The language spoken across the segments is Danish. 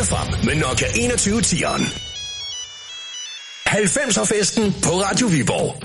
fundet frem med Nokia 2110'eren. 90'er-festen på Radio Viborg.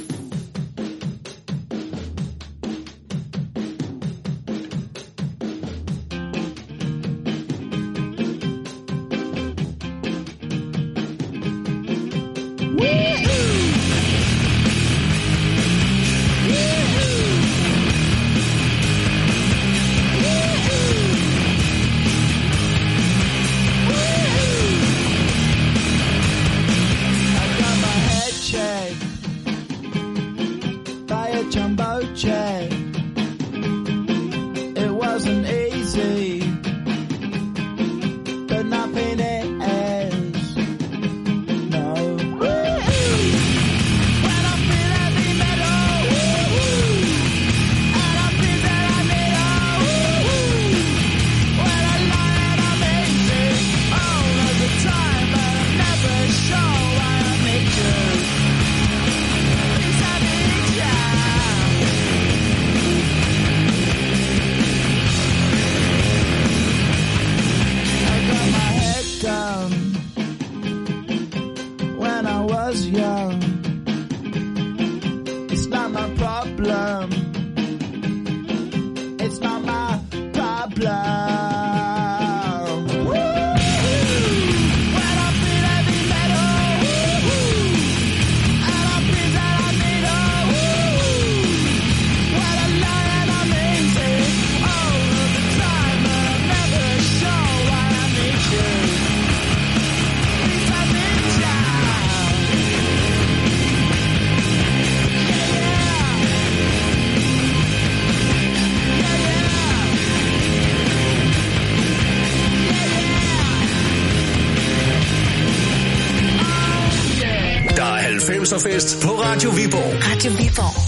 Fest på Radio Viborg. Radio Viborg.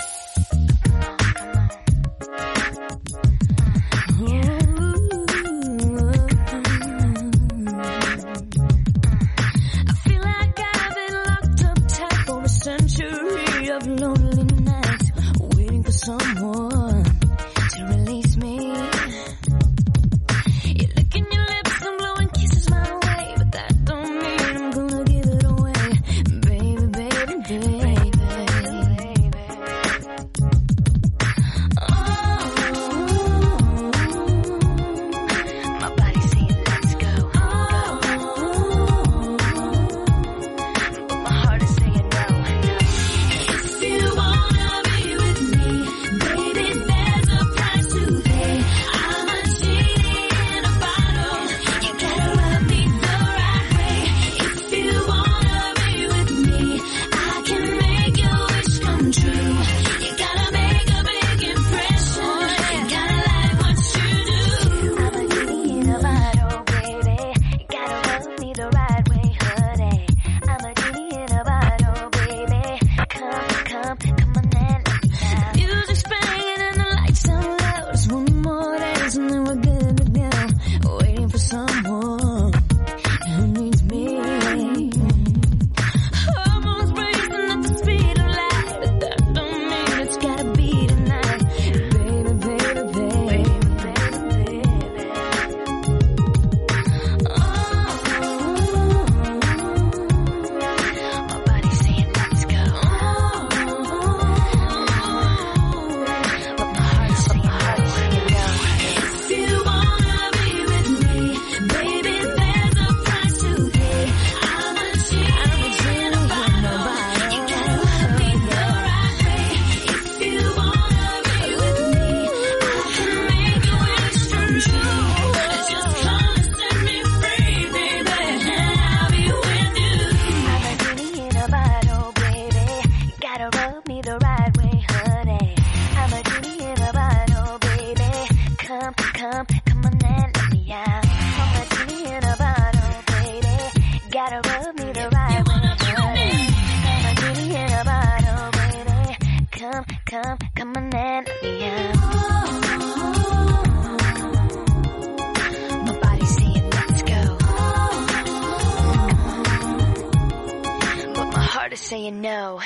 saying no.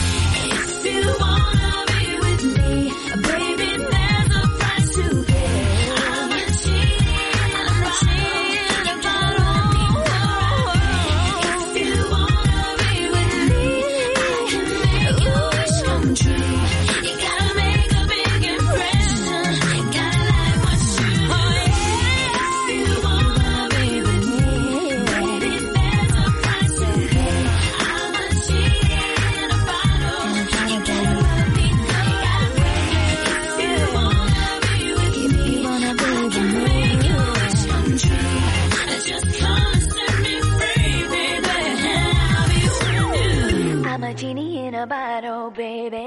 If you wanna be with me, baby, there's a price to pay. I'm a cheating about all.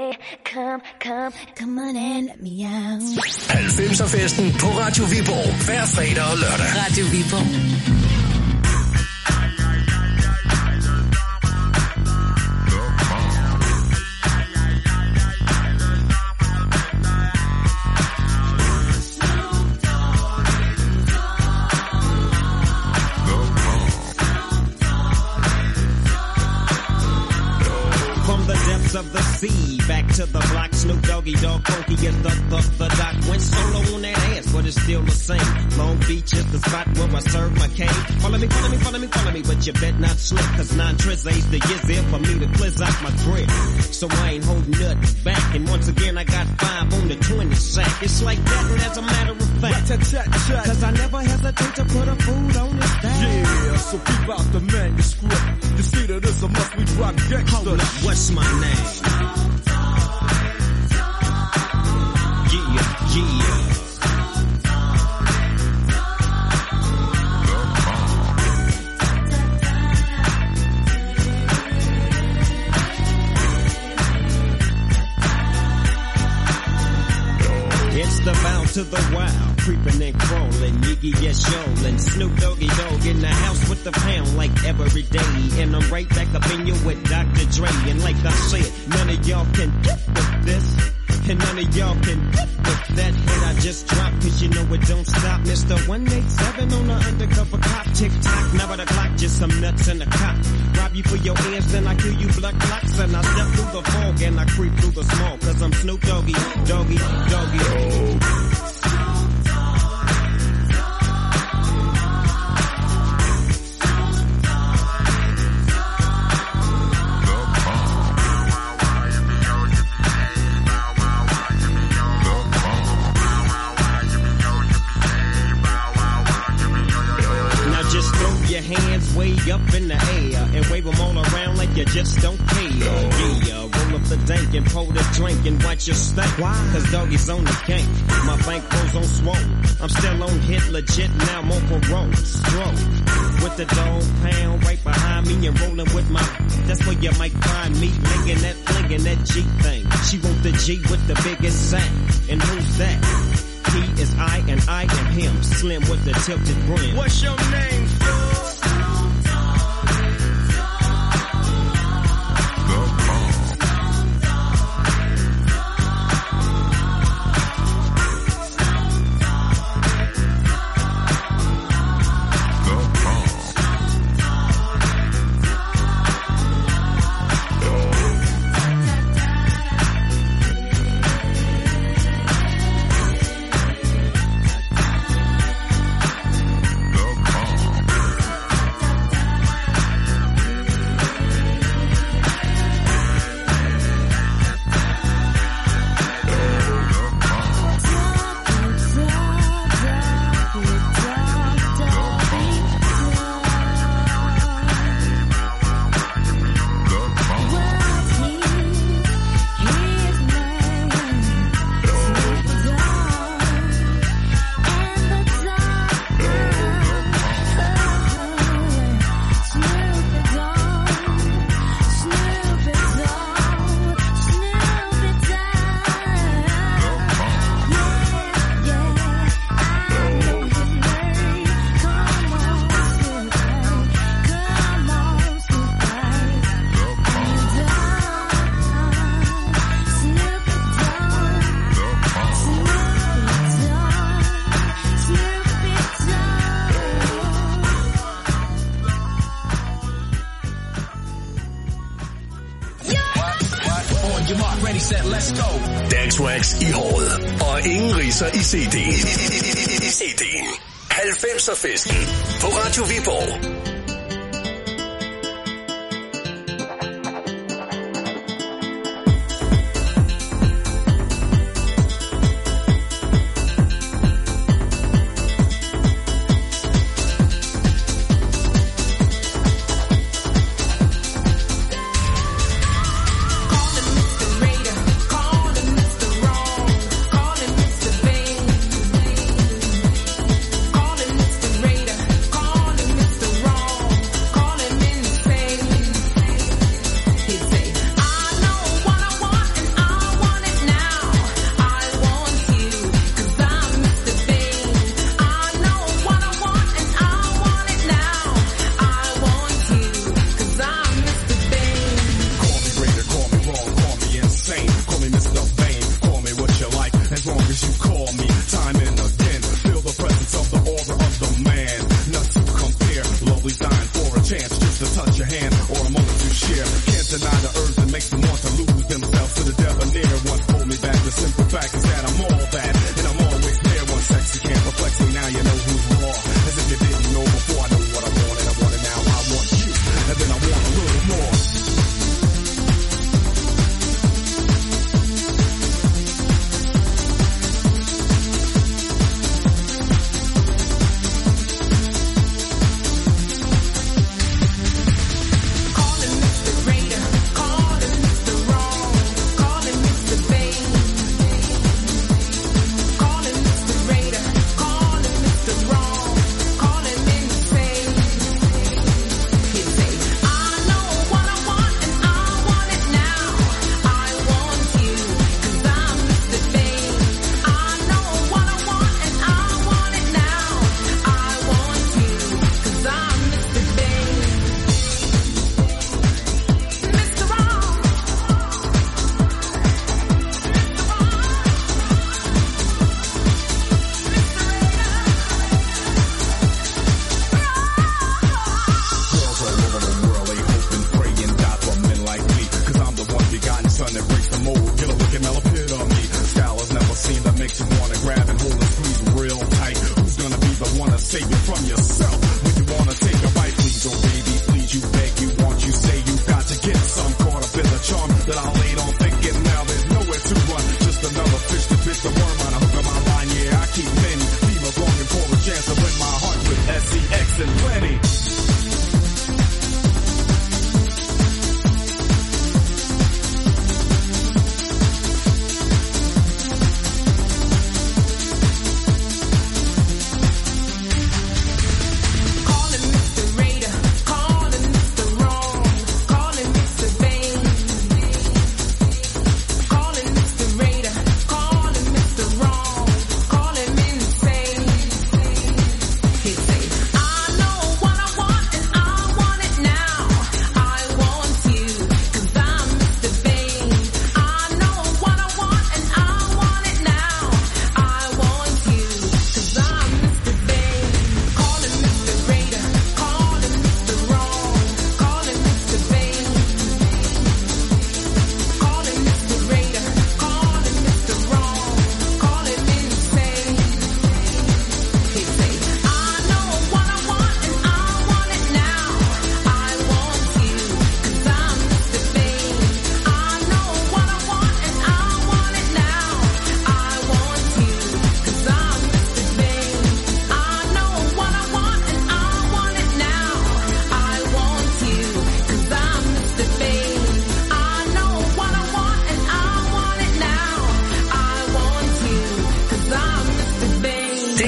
Come on and let me out. 90'er-festen på Radio Viborg. Hver fredag og lørdag. Radio Viborg. Of the sea, back to the block, Snoop Doggy Dogg, Funky is the doc. Went solo on that ass, but it's still the same. Long Beach is the spot where I serve my cane. Follow me, but you bet not slip, cause 9 trips ain't the years there for me to blizz out my grip. So I ain't holding nothing back, and once again I got 5 on the 20 sack. It's like that, and as a matter of fact, cause I never hesitate to put a food on this thing. Yeah, so keep out the manuscript. You see that it's a must we drop gangsta. Hold up, what's my name? Yeah. It's the bound to the wild, creeping and crawling, Yiggy yes yolin', Snoop Doggy Dogg in the house with the pound like every day, and I'm right back up in you with Dr. Dre, and like I said, none of y'all can get with this, and none of y'all can get with that hit I just dropped, cause you know it don't stop, Mr. 187 on the undercover cop, tick-tock, now by the clock, just some nuts in the cop, rob you for your ears, then I kill you blood clots, and I step through the fog, and I creep through the smoke, cause I'm Snoop Doggy, Doggy, Doggy. Hands way up in the air and wave them all around like you just don't care. Yeah, roll up the dank and pour the drink and watch your stank. Why? Cause Doggy's on the gank. My bank goes on swole. I'm still on hit legit, now I'm on parole. Stroke with the dog pound right behind me and rolling with my. That's where you might find me flinging that G thing. She want the G with the biggest sack. And who's that? He is I and I am him. Slim with the tilted brim. What's your name, fool? Dagswax i håret. Og ingen ridser i CD'en. 90'er-festen på Radio Viborg. Wrong.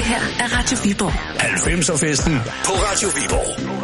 her er Radio Viborg. 90'er-festen på Radio Viborg.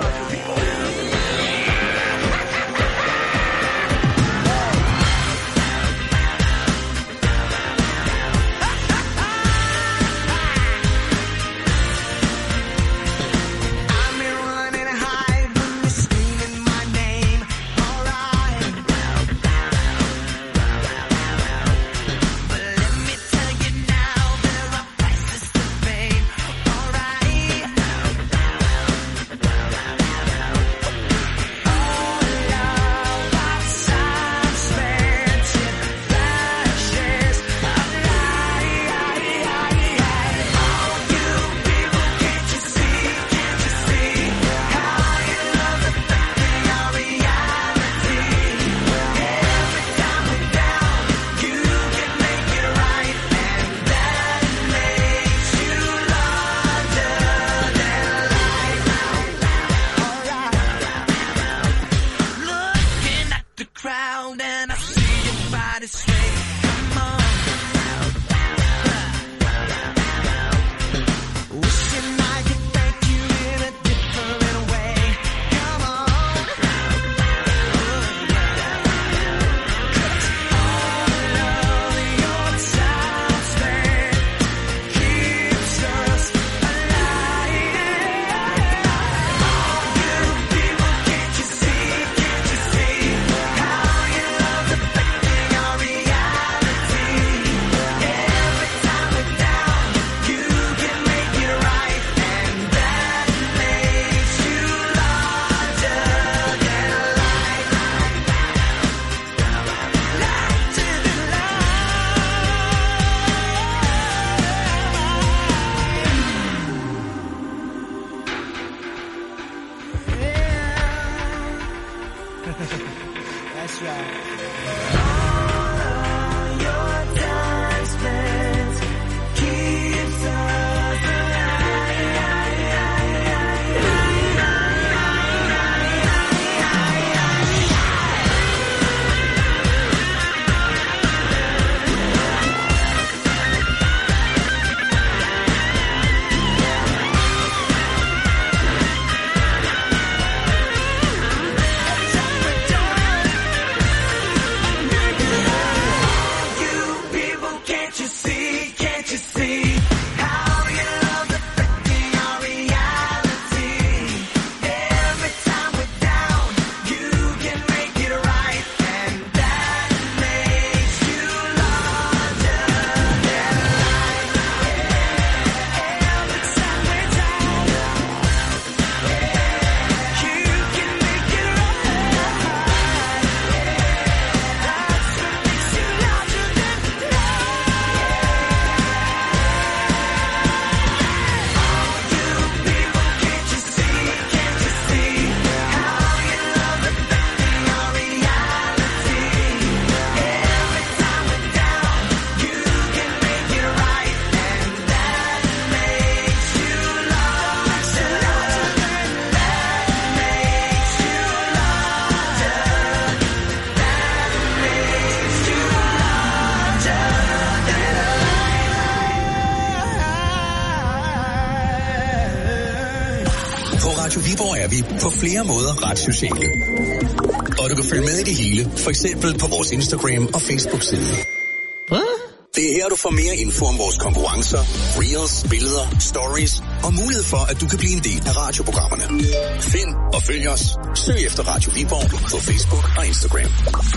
På flere måder ret sociale. Og du kan følge med i det hele, for eksempel på vores Instagram og Facebook-side. Hvad? Det er her, du får mere info om vores konkurrencer, reels, billeder, stories og mulighed for, at du kan blive en del af radioprogrammerne. Find og følg os. Søg efter Radio Viborg på Facebook og Instagram.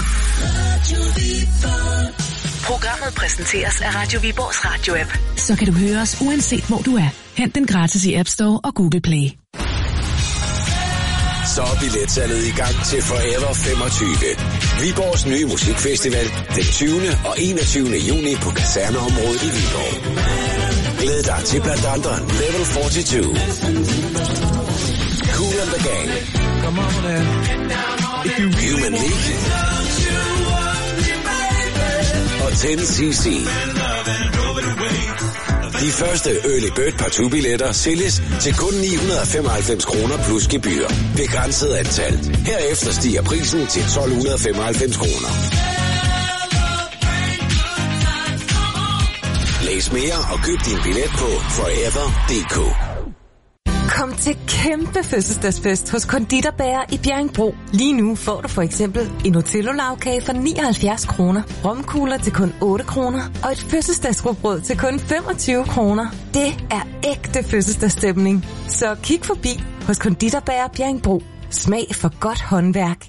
Radio Viborg. Programmet præsenteres af Radio Viborgs radio-app. Så kan du høre os uanset hvor du er. Hent den gratis i App Store og Google Play. Så er billetsalget i gang til Forever 25. Viborgs nye musikfestival den 20. og 21. juni på Kaserneområdet i Viborg. Glæd dig til blandt andre Level 42, Kool and the Gang, Human League og 10cc. De første Early Bird Partout-billetter sælges til kun 995 kroner plus gebyr. Begrænset antal. Herefter stiger prisen til 1295 kroner. Læs mere og køb din billet på forever.dk. Kom til kæmpe fødselsdagsfest hos Konditorbager i Bjerringbro. Lige nu får du for eksempel en Otello-lavkage for 79 kroner, romkugler til kun 8 kroner og et fødselsdagsrugbrød til kun 25 kroner. Det er ægte fødselsdagsstemning. Så kig forbi hos Konditorbager Bjerringbro. Smag for godt håndværk.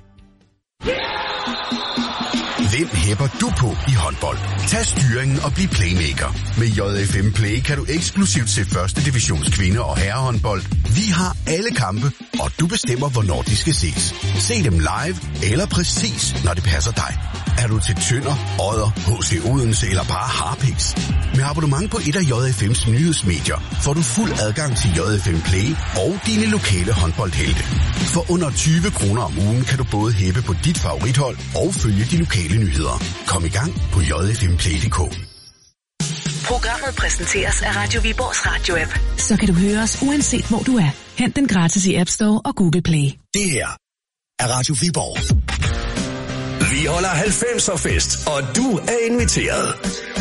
Hvem hæpper du på i håndbold? Tag styringen og bliv playmaker. Med JFM Play kan du eksklusivt se første divisions kvinde- og herrehåndbold. Vi har alle kampe, og du bestemmer, hvornår de skal ses. Se dem live eller præcis, når det passer dig. Er du til Tønder, Odder, HC Odense eller bare Harpiks? Med abonnement på et af JFM's nyhedsmedier får du fuld adgang til JFM Play og dine lokale håndboldhelte. For under 20 kroner om ugen kan du både hæppe på dit favorithold og følge de lokale nyheder. Kom i gang på jfmplay.dk. Programmet præsenteres af Radio Viborgs Radio-app. Så kan du høre os uanset hvor du er. Hent den gratis i App Store og Google Play. Det her er Radio Viborg. Vi holder 90'er fest, og du er inviteret.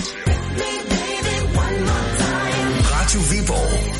Radio Viborg.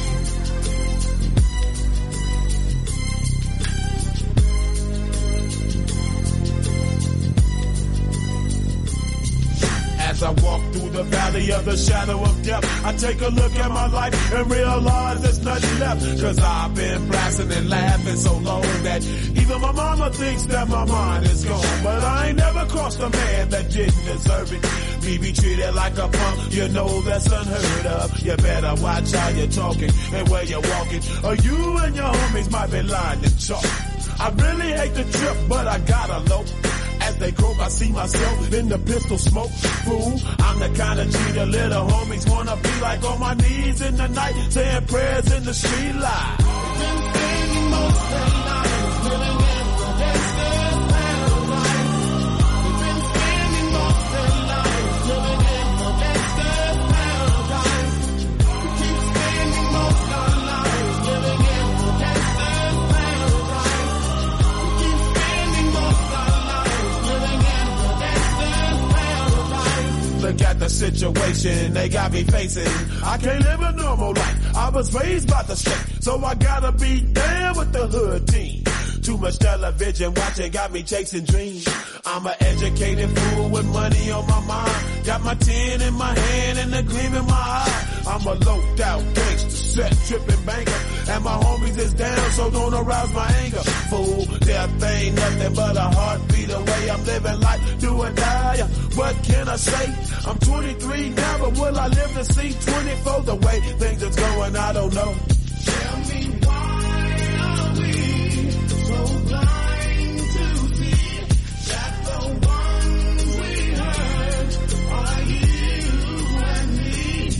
As I walk through the valley of the shadow of death, I take a look at my life and realize there's nothing left. Cause I've been blasting and laughing so long that even my mama thinks that my mind is gone. But I ain't never crossed a man that didn't deserve it. Me be treated like a punk, you know that's unheard of. You better watch how you're talking and where you're walking, or you and your homies might be lying to chalk. I really hate the trip, but I gotta low. As they croak, I see myself in the pistol smoke. Fool, I'm the kind of G the little homies wanna be like, on my knees in the night, saying prayers in the street light. Been spending most of the night living in the gangster's paradise. Been spending most of the night living in the gangster's paradise. Keep spending most of the night living in the gangster's paradise. Keep spending most of the Look at the situation they got me facing. I can't live a normal life. I was raised by the state, so I gotta be down with the hood team. Too much television watching got me chasing dreams. I'm an educated fool with money on my mind. Got my tin in my hand and a gleam in my eye. I'm a loped out gangster, set tripping banker. And my homies is down, so don't arouse my anger. Fool, death ain't nothing but a heartbeat away. I'm living life, do or die. What can I say? I'm 23 now, but will I live to see 24? The way things is going, I don't know. Tell me why are we so blind to see that the ones we hurt are you and me?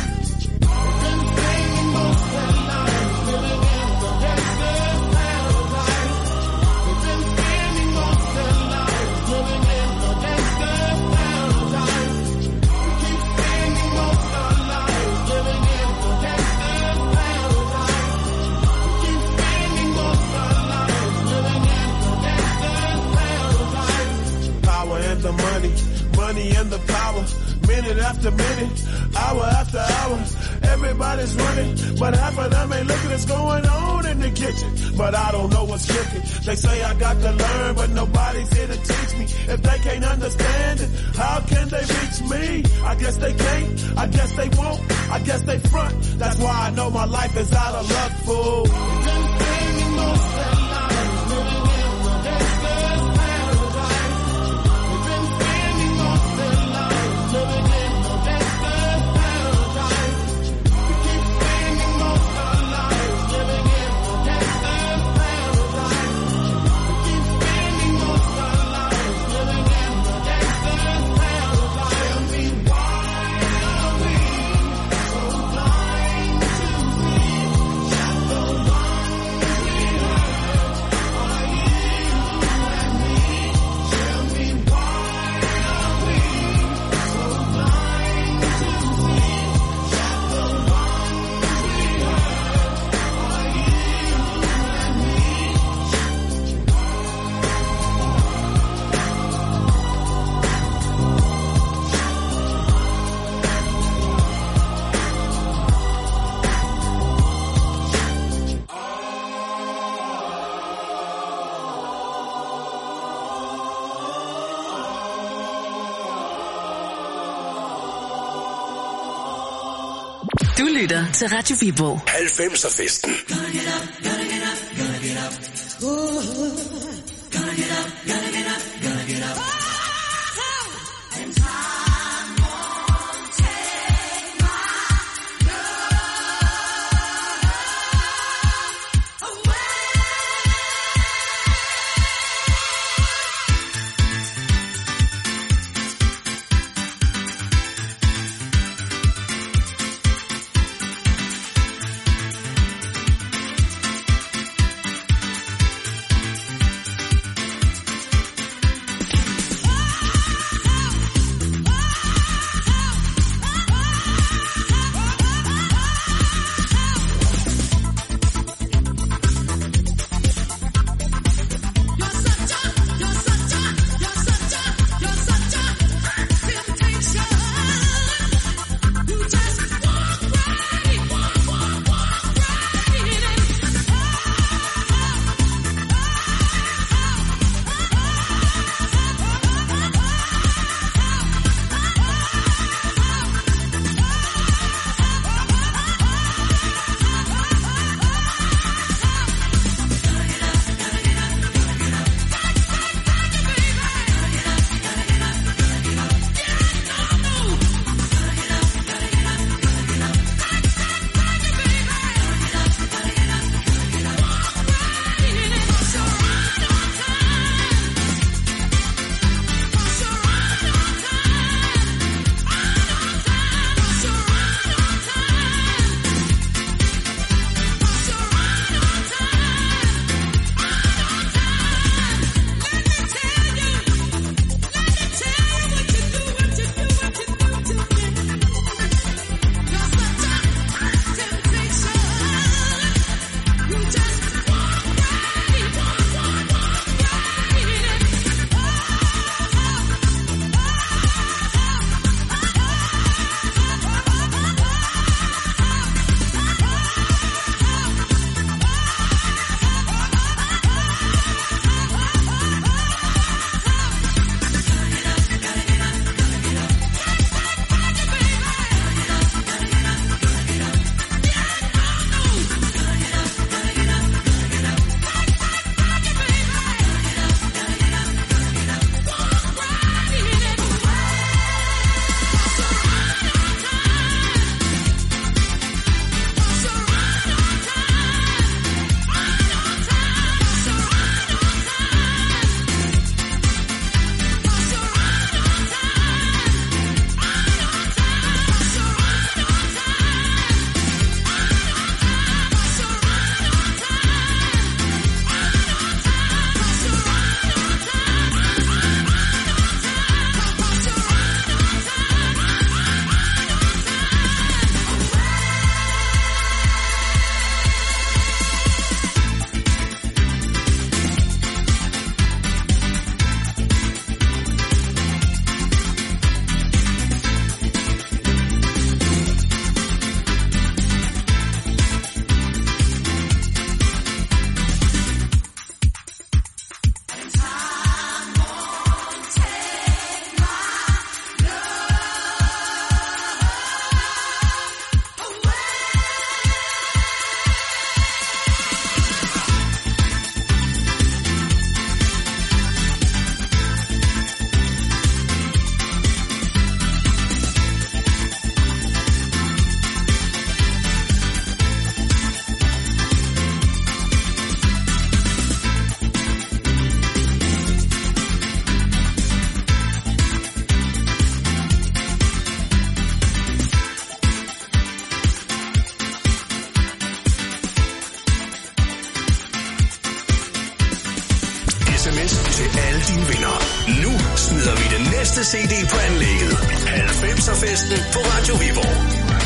Been spending most of the night living in the gangster's paradise. Been spending most of the night living in the gangster's paradise. Keep spending most of the night living in the gangster's paradise. Keep spending most of the night living in the gangster's paradise. Power and the money, money and the power. Minute after minute, hour after hour, everybody's running, but half of them ain't looking what's going on in the kitchen. But I don't know what's cooking. They say I got to learn, but nobody's here to teach me. If they can't understand it, how can they reach me? I guess they can't, I guess they won't, I guess they front. That's why I know my life is out of luck, fool. Been spending most of the night living in the gangster's paradise. Been spending most of the night living in the gangster's paradise. Keep spending most of the night living in the gangster's paradise. Keep spending most of the night living in the gangster's paradise. Tell me why are we so blind to see that the ones we hurt Du lytter til Radio Viborg. 90'er-festen. næste CD på anlægget. 90'er-festen på Radio Viborg.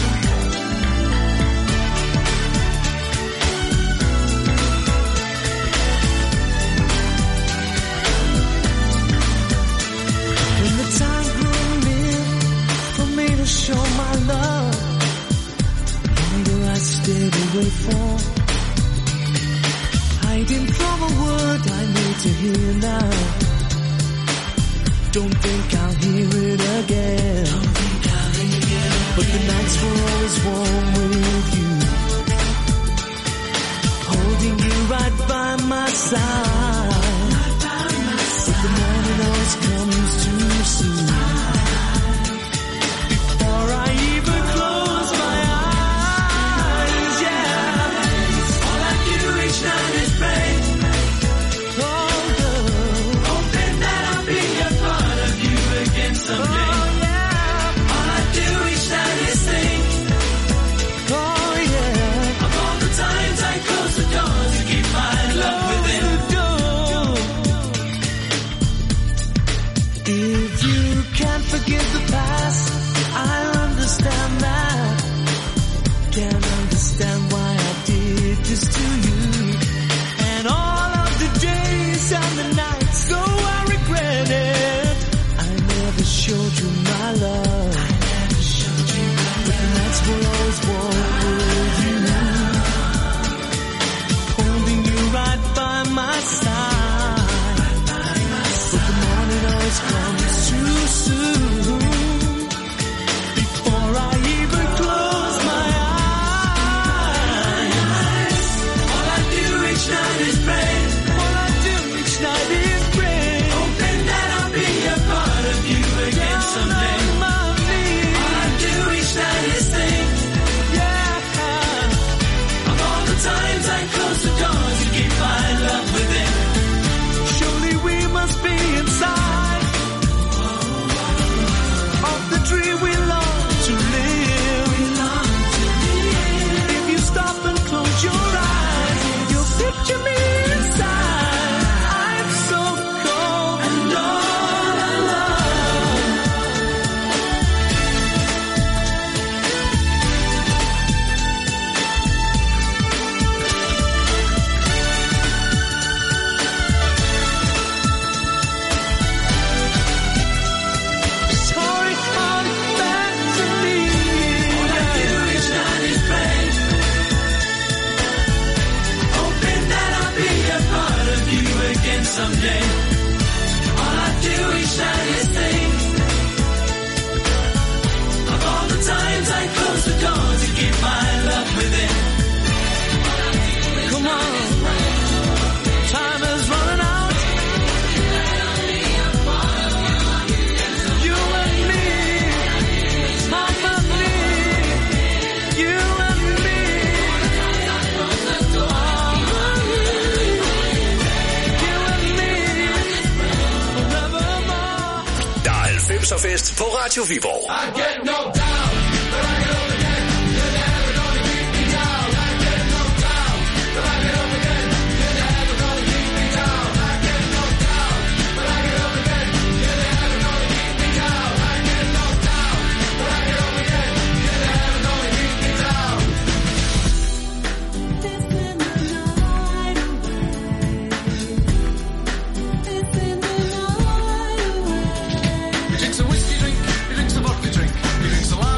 When the time grew near for me to show my love, longer I stayed away for, hiding from a word I need to hear now. Don't think I'll hear it again. Don't think I'll hear it again. but the nights were always warm with you, holding you right by my side. But the morning always comes too soon. Before I even close my eyes, yeah, all I do each night is pray. Hoping that I'll be a part of you again someday. All I do each night is think. Oh yeah, of all the times I close the door to keep my love within. If you can't forgive the past, I understand that. Can't understand why I did this to you. And all of the days and the nights, so I regret it. I never showed you my love. But the nights were always warm with you, holding you right by my side. But the morning always comes too soon. Before I even close my eyes, all I do each night is pray. All I do each night is pray. Hoping that I'll be a part of you again someday. All I do each night is think. Yeah, of all the times I close the door to keep my love within. Surely we must be inside of the dream we long to live. If you stop and close your eyes, you'll picture me inside. I'm so cold and all alone. Sorry, come back to me. All I do each night is pray, hoping that I'll be a part of you again someday. All I do each night is think of all the times I close the door to keep my love within. Come on, time is running out. You and me, mama me, you and me. You and me, forevermore. Der er 90'er fest på Radio Viborg. He drinks a whiskey drink, he drinks a vodka drink, he drinks a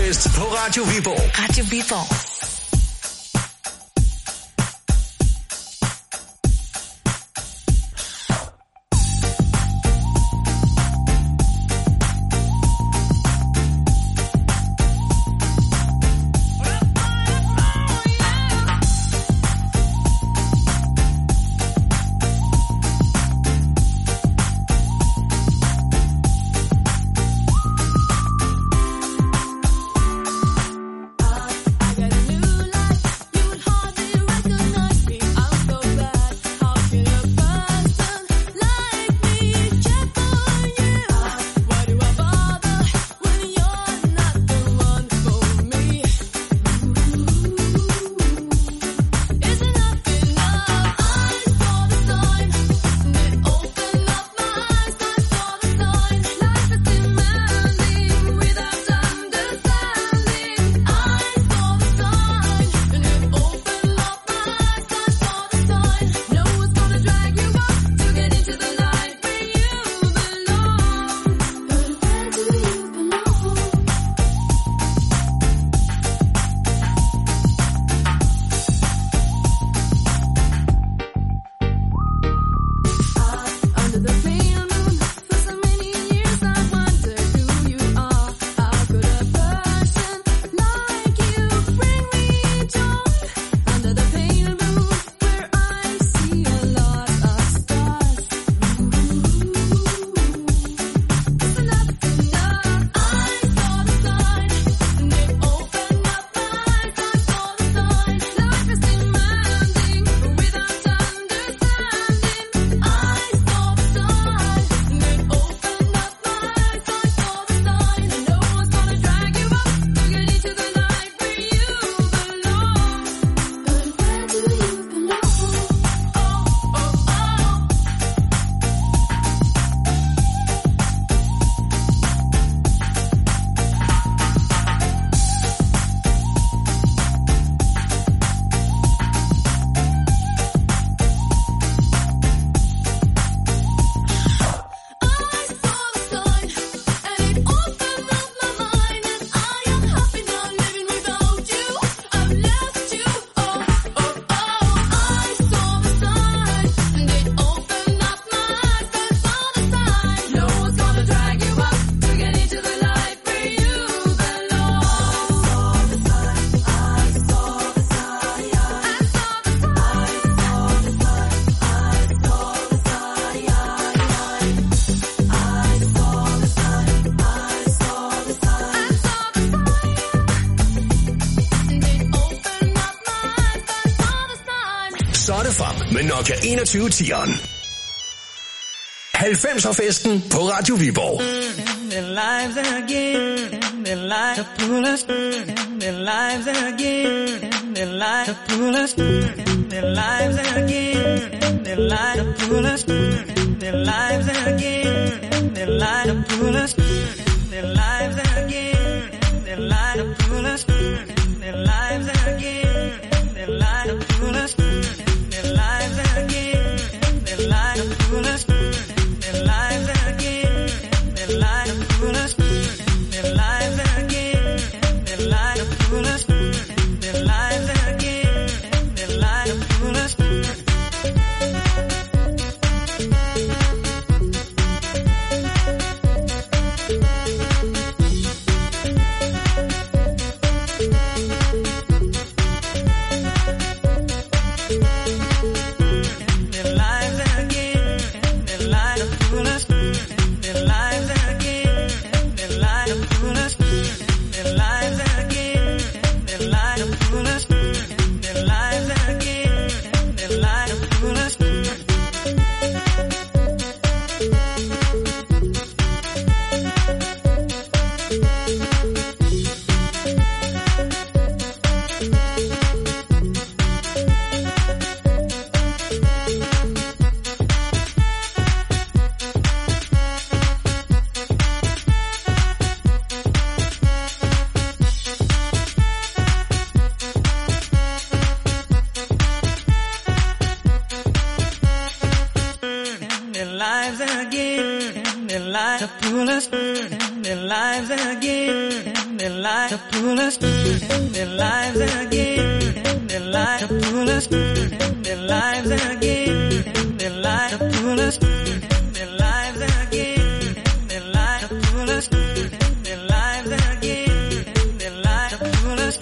Efterårsfest på Radio Viborg. Radio Viborg. med Nokia 2110'eren. 90'er-festen på Radio Viborg. Their lives again, their lives to pull us, their lives again, their lives to pull us, their lives again, their lives to pull us, their lives again, their lives to pull us, their lives again, their lives to pull us, their lives again, their lives to pull us, their lives again, their lives to pull us, their lives again, their lives to pull us, their lives again, their lives to pull us, their lives again, their lives to pull us. pull us, their lives again, their lives to pull us, their lives again, their lives to pull us, their lives again, their lives to pull us, their lives again, their lives to pull us.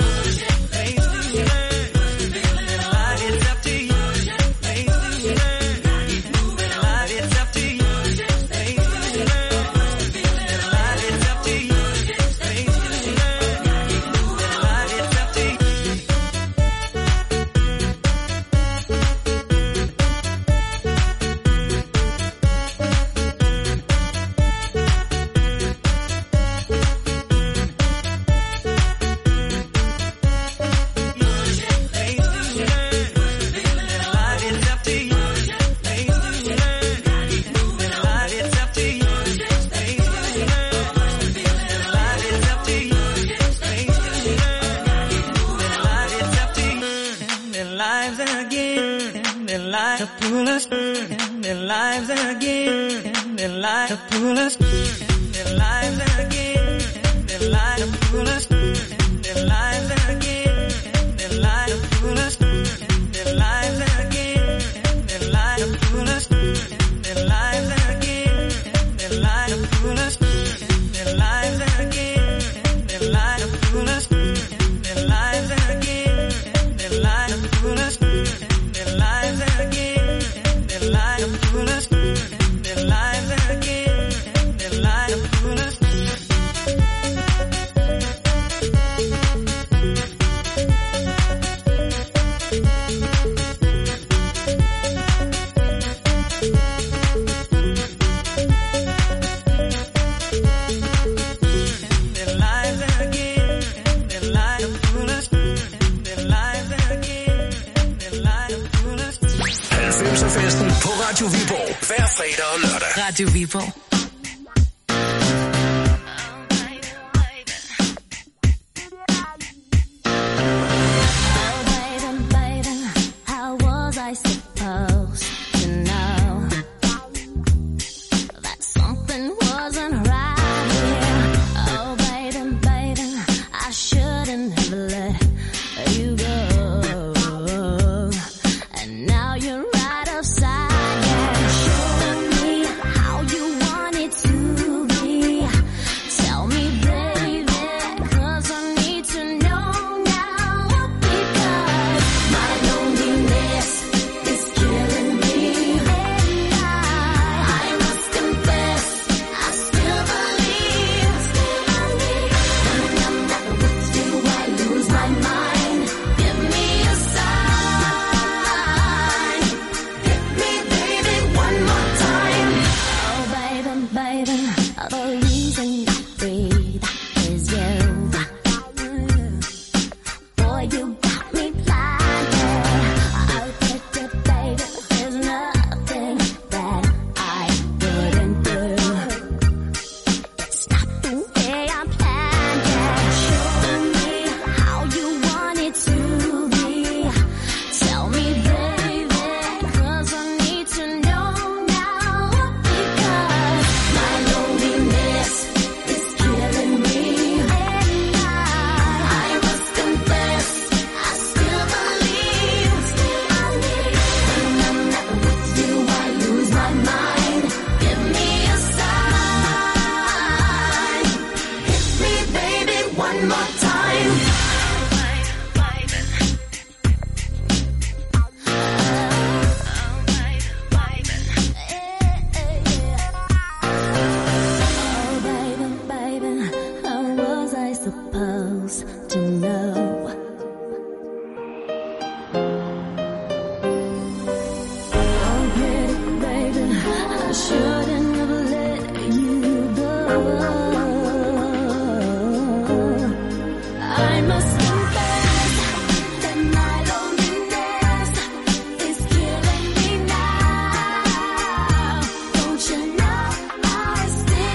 Radio Viborg.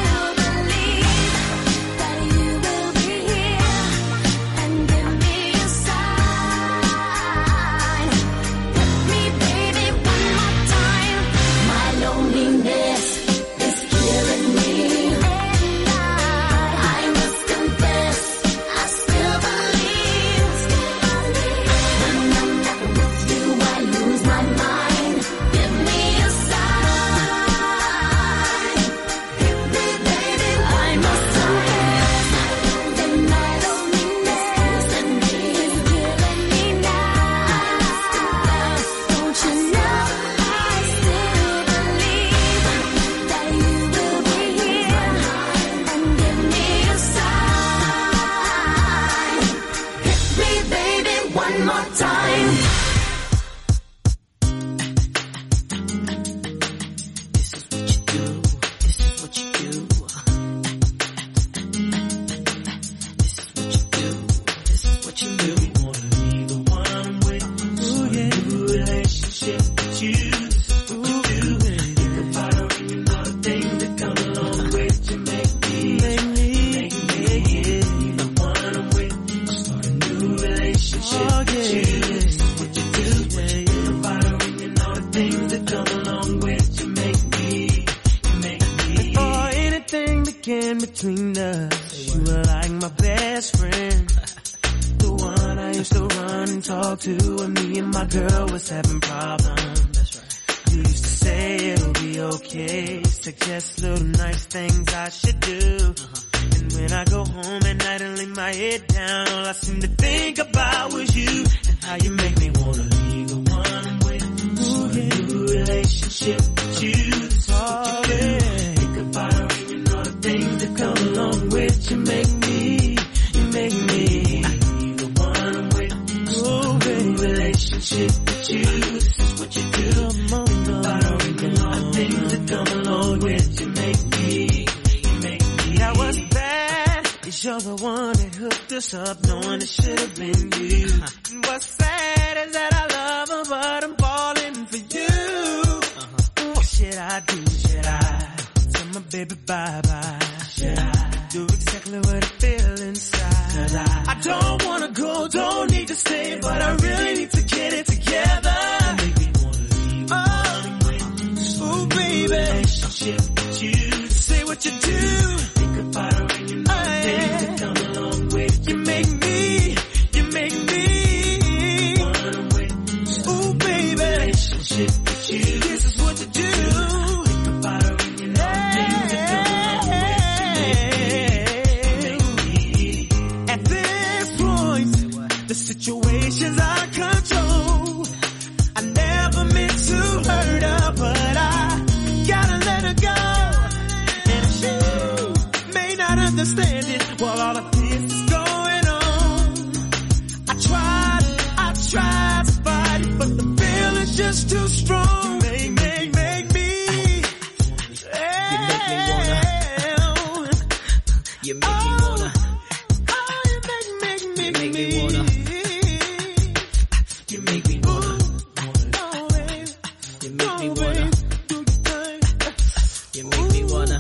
Give me a friend. The one I used to run and talk to when me and my girl was having problems. That's right. You used to say it'll be okay, suggest little nice things I should do. And when I go home at night and lay my head down, all I seem to think about was you and how you make me wanna be the one I'm with. Start a new relationship with you. That's what you do. Think about her and all the things that come along with you. Make me the one I'm with. Oh, baby, relationship with you. This is what you do. Think about her and all the things that come along with you. Make me. Now what's bad is you're the one that hooked us up, knowing it should have been you. And what's sad is that I love her, but I'm falling for you. What should I do? Should I tell my baby bye-bye? Should I do exactly what I feel inside? 'Cause I don't wanna go, don't need to stay, but I really need to get it together. Make me wanna leave. Oh, baby, relationship with you. Say what you do. Think about her and you know the things that come along with you. Make me one with. Ooh, baby, relationship with you. This is what you do. Think about her and you know the things that come along with you. Make me. At this point, the situation's out of control. I never meant to hurt her, but I gotta let her go. Understand it while all of this is going on. I tried to fight it, but the feeling's just too strong. Make me. You make me wanna. Oh, you make me wanna. You make me wanna. You make me wanna. You make me wanna.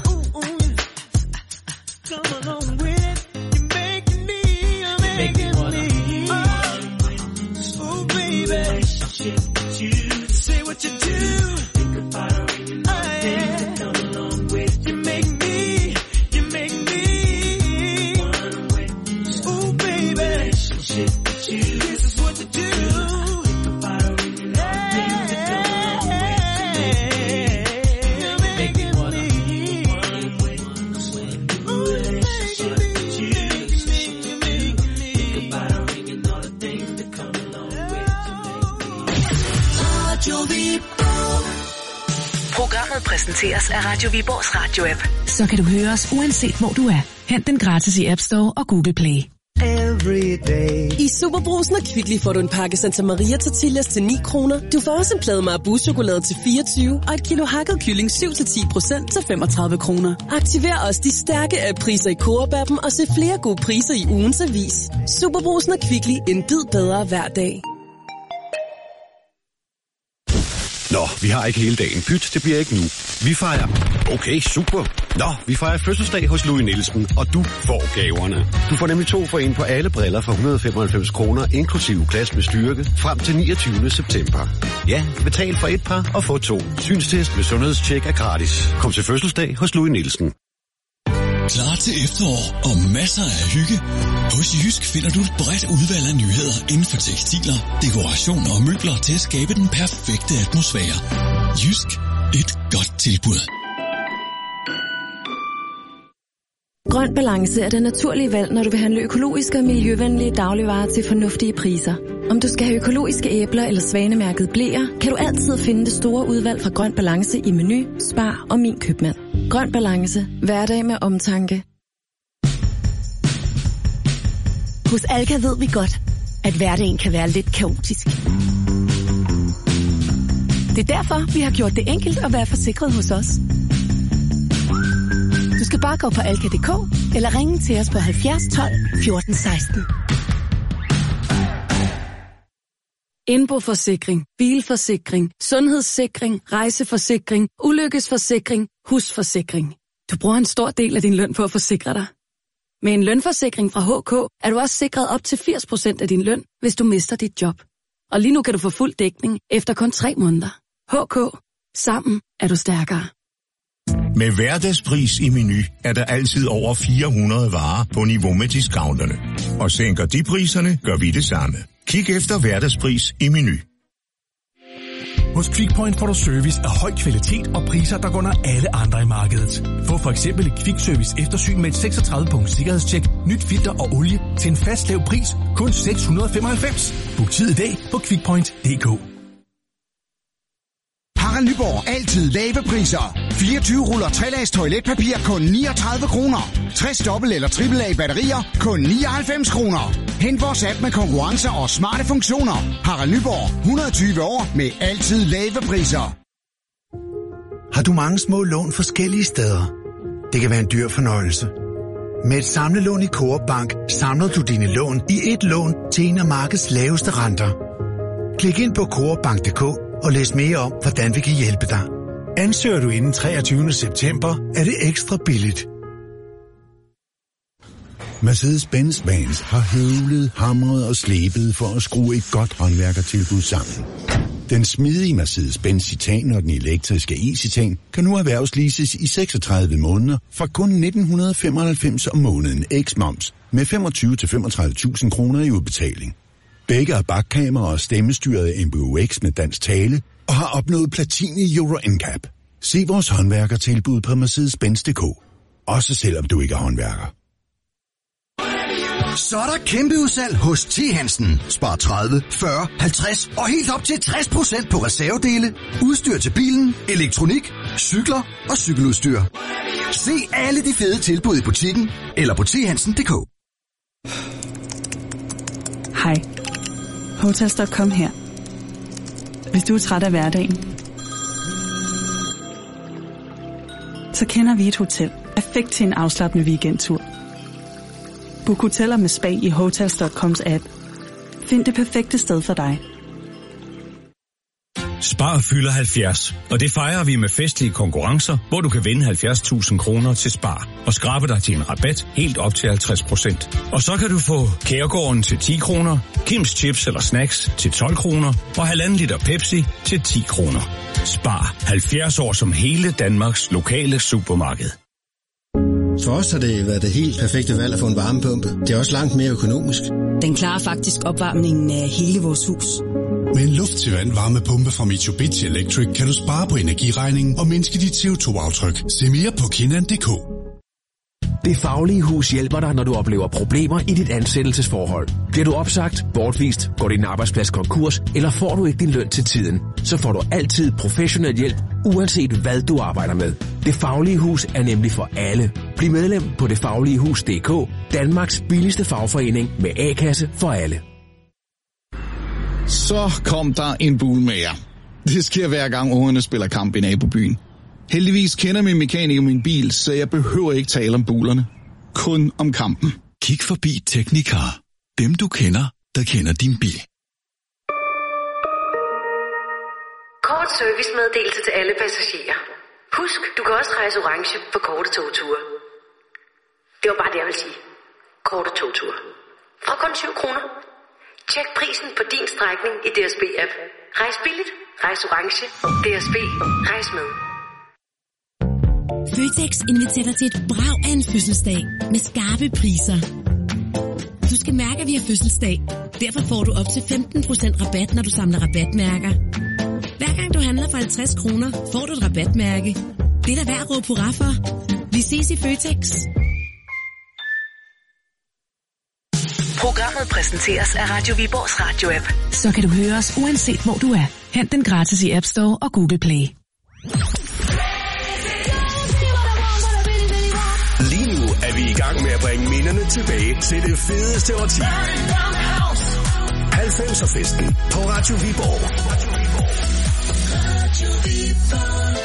Come along with it. You're making me. Oh, baby. Relationship with you. Say what you do. Think about her and you know the things that come along with you. Make me. One way. Oh, baby. Relationship with you. This is what you do. Think about her and you know the things that come along with you. Make me wanna. Programmet præsenteres af Radio Viborgs Radio-app. Så kan du høre os uanset hvor du er. Hent den gratis i App Store og Google Play. I Superbrugsen og Kvickly får du en pakke Santa Maria tortillas til 9 kroner. Du får også en plade Marabou-chokolade til 24 og et kilo hakket kylling 7-10% til 35 kroner. Aktiver også de stærke app-priser i Coop-appen og se flere gode priser i ugens avis. Superbrugsen og Kvickly, en bid bedre hver dag. Nå, vi har ikke hele dagen. Pyt, det bliver ikke nu. Vi fejrer... Okay, super. Nå, vi fejrer fødselsdag hos Louis Nielsen, og du får gaverne. Du får nemlig 2 for 1 på alle briller for 195 kroner, inklusive glas med styrke, frem til 29. september. Ja, betal for et par og få 2. Synstest med sundhedstjek er gratis. Kom til fødselsdag hos Louis Nielsen. Klar til efterår og masser af hygge. Hos Jysk finder du et bredt udvalg af nyheder inden for tekstiler, dekoration og møbler til at skabe den perfekte atmosfære. Jysk. Et godt tilbud. Grøn Balance er det naturlige valg, når du vil handle økologiske og miljøvenlige dagligvarer til fornuftige priser. Om du skal have økologiske æbler eller svanemærket bleer, kan du altid finde det store udvalg fra Grøn Balance i Meny, Spar og Min Købmand. Grøn Balance. Hverdag med omtanke. Hos Alka ved vi godt, at hverdagen kan være lidt kaotisk. Det er derfor, vi har gjort det enkelt at være forsikret hos os. Du skal bare gå på alka.dk eller ringe til os på 70 12 14 16. Indboforsikring, bilforsikring, sundhedssikring, rejseforsikring, ulykkesforsikring, husforsikring. Du bruger en stor del af din løn på at forsikre dig. Med en lønforsikring fra HK er du også sikret op til 80% af din løn, hvis du mister dit job. Og lige nu kan du få fuld dækning efter kun 3 måneder. HK. Sammen er du stærkere. Med hverdagspris i Meny er der altid over 400 varer på niveau med discounterne. Og sænker de priserne, gør vi det samme. Kig efter hverdagspris i Meny. Hos Quickpoint får du service af høj kvalitet og priser, der går under alle andre i markedet. Få for eksempel et Quick-service eftersyn med et 36-punkt sikkerhedstjek, nyt filter og olie til en fast lav pris, kun 695. Book tid i dag på quickpoint.dk. Harald Nyborg. Altid lave priser. 24 ruller 3-lags toiletpapir kun 39 kroner. 60 dobbelt- eller triple-A batterier kun 99 kroner. Hent vores app med konkurrencer og smarte funktioner. Harald Nyborg. 120 år med altid lave priser. Har du mange små lån forskellige steder? Det kan være en dyr fornøjelse. Med et samlelån i Coop Bank samler du dine lån i et lån til en af markedets laveste renter. Klik ind på coopbank.dk og læs mere om, hvordan vi kan hjælpe dig. Ansøger du inden 23. september, er det ekstra billigt. Mercedes-Benz Vans har høvlet, hamret og slebet for at skrue et godt håndværkertilbud sammen. Den smidige Mercedes-Benz Citan og den elektriske e-Citan kan nu erhvervsleases i 36 måneder fra kun 1995 om måneden x-moms med 25-35.000 kroner i udbetaling. Begge har bakkamera og stemmestyret MBUX med dansk tale og har opnået platin i Euro NCAP. Se vores håndværkertilbud på Mercedes-Benz.dk. Også selvom du ikke er håndværker. Så er der kæmpe udsalg hos T. Hansen. Spar 30, 40, 50 og helt op til 60% på reservedele, udstyr til bilen, elektronik, cykler og cykeludstyr. Se alle de fede tilbud i butikken eller på thansen.dk. Hej. Hotels.com her. Hvis du er træt af hverdagen, så kender vi et hotel perfekt til en afslappende weekendtur. Book hoteller med spa i Hotels.coms app. Find det perfekte sted for dig. Spar fylder 70, og det fejrer vi med festlige konkurrencer, hvor du kan vinde 70.000 kroner til Spar og skrabe dig til en rabat helt op til 50%. Og så kan du få Kærgården til 10 kroner, Kims Chips eller Snacks til 12 kroner og 1,5 liter Pepsi til 10 kroner. Spar 70 år som hele Danmarks lokale supermarked. For os har det været det helt perfekte valg at få en varmepumpe. Det er også langt mere økonomisk. Den klarer faktisk opvarmningen af hele vores hus. Med en luft-til-vand varmepumpe fra Mitsubishi Electric kan du spare på energiregningen og mindske dit CO2-aftryk. Se mere på Kinan.dk. Det Faglige Hus hjælper dig, når du oplever problemer i dit ansættelsesforhold. Bliver du opsagt, bortvist, går din arbejdsplads konkurs, eller får du ikke din løn til tiden, så får du altid professionel hjælp, uanset hvad du arbejder med. Det Faglige Hus er nemlig for alle. Bliv medlem på detfagligehus.dk, Danmarks billigste fagforening med A-kasse for alle. Så kom der en bulmager. Det sker hver gang ungerne spiller kamp i nabobyen. Heldigvis kender min mekaniker min bil, så jeg behøver ikke tale om bulerne. Kun om kampen. Kig forbi Teknikar. Dem du kender, der kender din bil. Kort servicemeddelelse til alle passagerer. Husk, du kan også rejse orange på korte togture. Det var bare det, jeg vil sige. Korte togture. Fra kun 7 kroner. Tjek prisen på din strækning i DSB-app. Rejs billigt, rejs orange. DSB, rejs med. Føtex inviterer dig til et brag af en fødselsdag med skarpe priser. Du skal mærke, at vi har fødselsdag. Derfor får du op til 15% rabat, når du samler rabatmærker. Hver gang du handler for 50 kroner, får du et rabatmærke. Det er da værd at råbe hurra for. Vi ses i Føtex. Programmet præsenteres af Radio Viborgs Radio-app. Så kan du høre os uanset hvor du er. Hent den gratis i App Store og Google Play. Lige nu er vi i gang med at bringe minderne tilbage til det fedeste årti. 90'er-festen på Radio Viborg. Radio Viborg.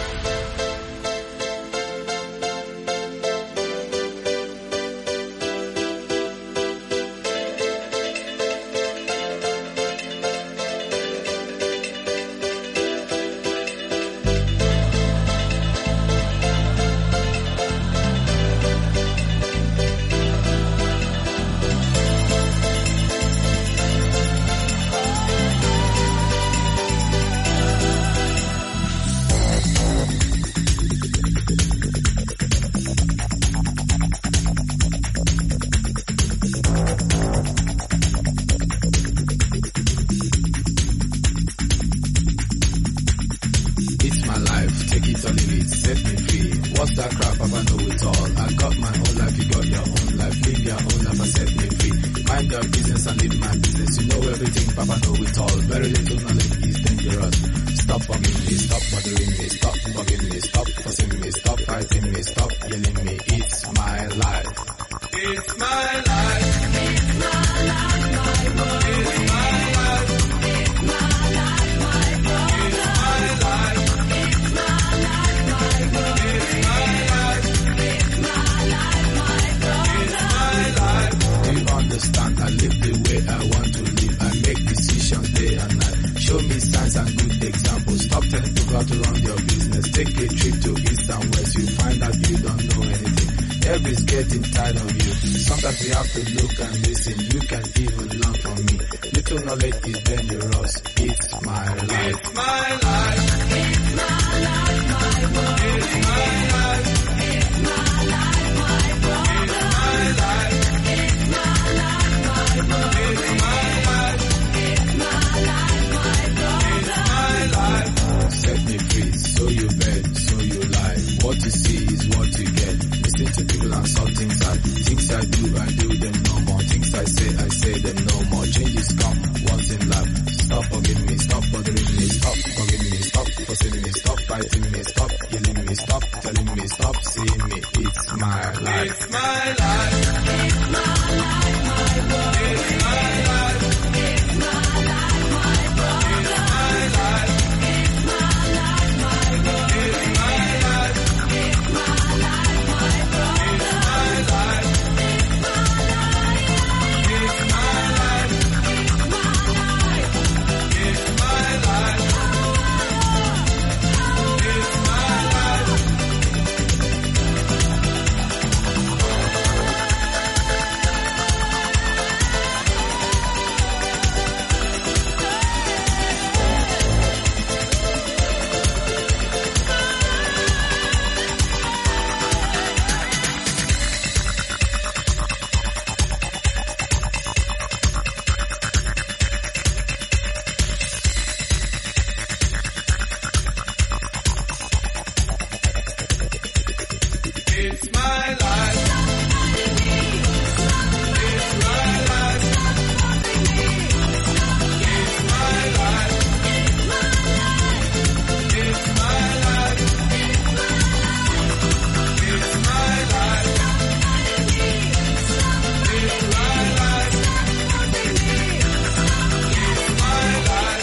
business and lead my business. You know everything, Papa know it all. Very little knowledge is dangerous. Stop bugging me, stop bothering me, stop bugging me, stop fussing me, stop fighting me, stop yelling me. It's my life. It's my life. It's my life, my boy. It's my life. It's my life, my boy. It's my life. It's my life, my boy. It's my life. It's my life, my boy. It's my life. Do you understand? I live the way I want to live. I make decisions day and night. Show me signs and good examples. Stop telling people how to run your business. Take a trip to east and west. You find out you don't know anything. Everybody's getting tired of you. Sometimes you have to look and listen. You can even learn from me. Little knowledge is dangerous. It's my life. It's my life. It's my life, my boy. It's my life. It's my life, my boy. It's my life. It's my life, my boy. It's my life. It's my life, my boy. It's my life. Set me free, so you beg, so you lie. What you see is what you get. Listen to people and saw things I do them no more. Things I say them no more. Changes come once in life. Stop forgiving me, stop bothering me, stop forgiving me, stop fussing me, stop fighting me, stop yelling me, stop telling me, stop seeing me. It's my life. It's my life. It's my life, my boy. It's my life. It's my life, my boy. It's my life. It's my life, my boy. It's my life. It's my life, my boy. It's my life. It's my life. It's my life. It's my life. It's my life. It's my life. It's my life. It's my life. It's my life. It's my life. It's my life. It's my life. It's my life.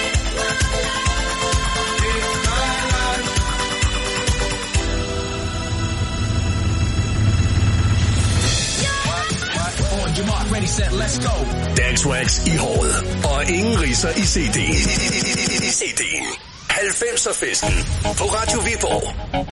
Ready, set, let's go. Dagswax i håret. Og ingen ridser i CD'en. 90'er festen på Radio Viborg.